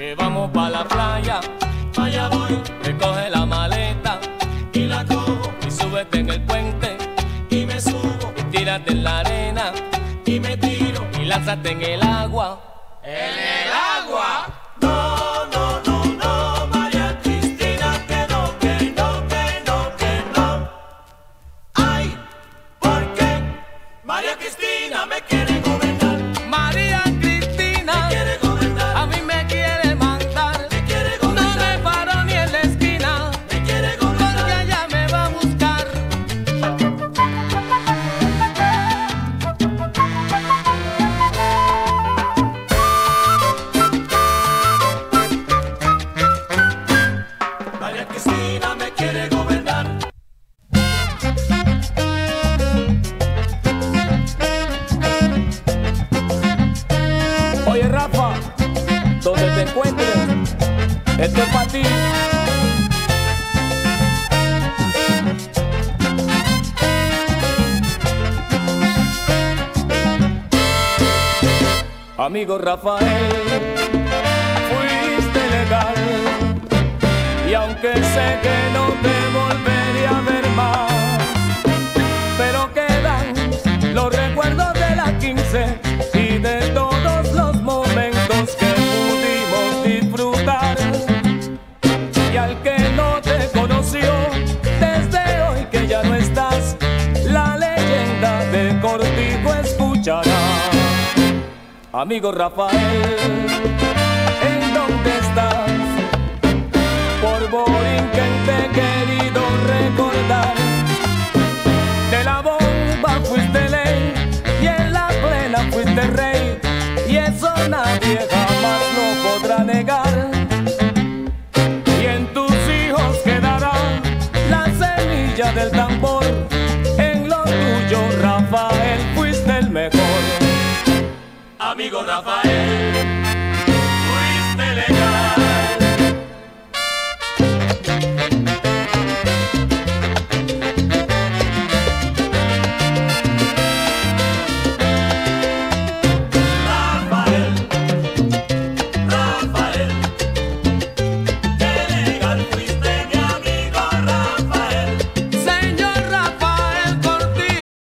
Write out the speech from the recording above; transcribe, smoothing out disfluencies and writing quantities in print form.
que vamos pa' la playa. Allá voy, recoge la maleta y la cojo, y súbete en el puente y me subo, y tírate en la arena y me tiro, y lánzate en el agua. ¿En el agua? No, no, no, no, María Cristina, que no, que no, que no, que no. Ay, ¿por qué María Cristina me quiere gobernar? María Cristina me quiere gobernar, a mí me quiere mandar, me quiere gobernar. No me paro ni en la esquina, me quiere gobernar, porque ella me va a buscar. María Cristina me quiere gobernar. Oye, Rafa, donde te encuentres, esto es para ti. Amigo Rafael, fuiste legal, y aunque sé que no te volvería a ver más, pero quedan los recuerdos de las 15 y de todos los momentos que pudimos disfrutar. Y al que no te conoció, desde hoy que ya no estás, la leyenda de Cortijo escuchará. Amigo Rafael, ¿en dónde estás? Por Borinquen te he querido recordar. De la bomba fuiste ley y en la plena fuiste rey, y eso nadie jamás lo podrá negar. Y en tus hijos quedará la semilla del tambor. En lo tuyo, Rafael, fuiste el mejor. Amigo Rafael.